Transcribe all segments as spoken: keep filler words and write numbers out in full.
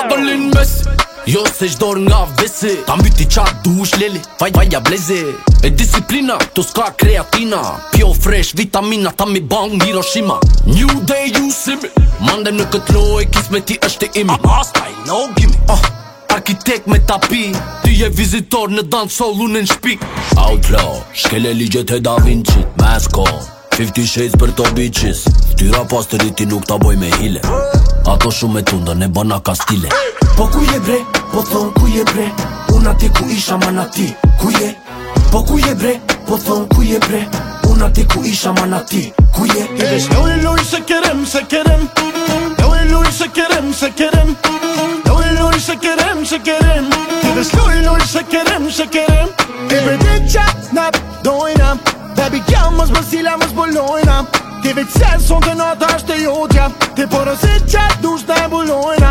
dolin mes jo se shdor nga vesi ta mbyti qa dush leli vaj vaja bleze e disiplina tu s'ka kreatina pjo fresh vitamina ta mi bang Hiroshima New day you see me mande në këtë loj kismeti është e imi Asta i no gimme uh, arkitek me tapi ti je vizitor në dancehall unë në shpik Outlaw shkele ligjet e Da Vinci Masko Fifty Shades për to bitches Ftyra pas të riti nuk ta boj me hile Ato shumë e tunda ne bana ka stile Po ku je bre, po thon ku je bre Unë ati ku isha man ati, ku je Po ku je bre, po thon ku je bre Unë ati ku isha man ati, ku je Ti vesh loj loj se kerem, se kerem Loj loj se kerem, se kerem Loj loj se kerem, se kerem Ti vesh loj loj se kerem, se kerem Ti vërdi qat nat dojna Baby girl mos bësila mos bolojna Ti veç se son të nata është e jodja Ti porosit qat dush të e bolojna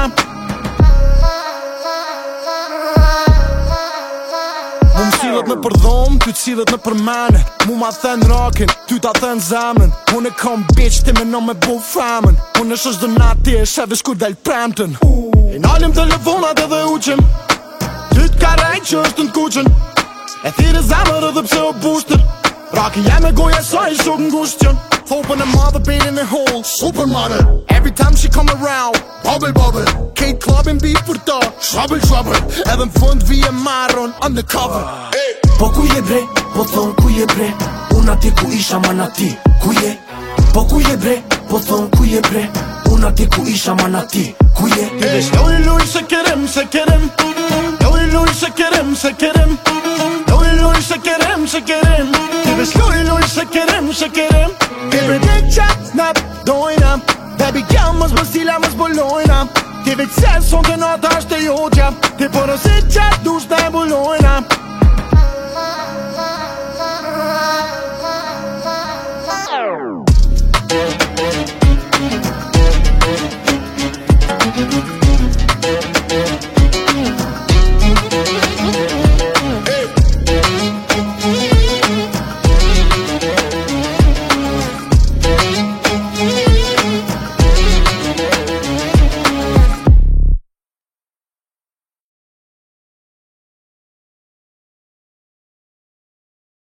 Mu m'sillet në përdhom, ty t'sillet në përmene Mu ma thën rakin, ty ta thën zemrën Unë e kom bitch, ti me no me bu femën Unë është është dënati e shevesh kur del premten E nalim telefonat edhe uqim Ty t'ka rejt që është në kuqen E thire zemrë edhe pse o booster Raki jam e goja sa i shok ngushtjen Thopën e madhe belin e hole Supermodel Every time she come around Bubble bubble Kate clubbin beef për ta Trouble trouble Edhe m'fund vi e marron Undercover hey. Po ku je bre, po thon ku je bre Unë ati ku isha man ati, ku je Po ku je bre, po thon ku je bre Unë ati ku isha man ati, ku je Ti vesh loj loj se kerem, se kerem Loj loj se kerem, se kerem Loj loj se kerem, se kerem Ti vesh loj loj se kerem, se kerem Ti vërdi qat nat dojna Baby girl mos bësila mos bolojna Ti veç se son të nata është e jodja Ti porosit qat dush të e bolojna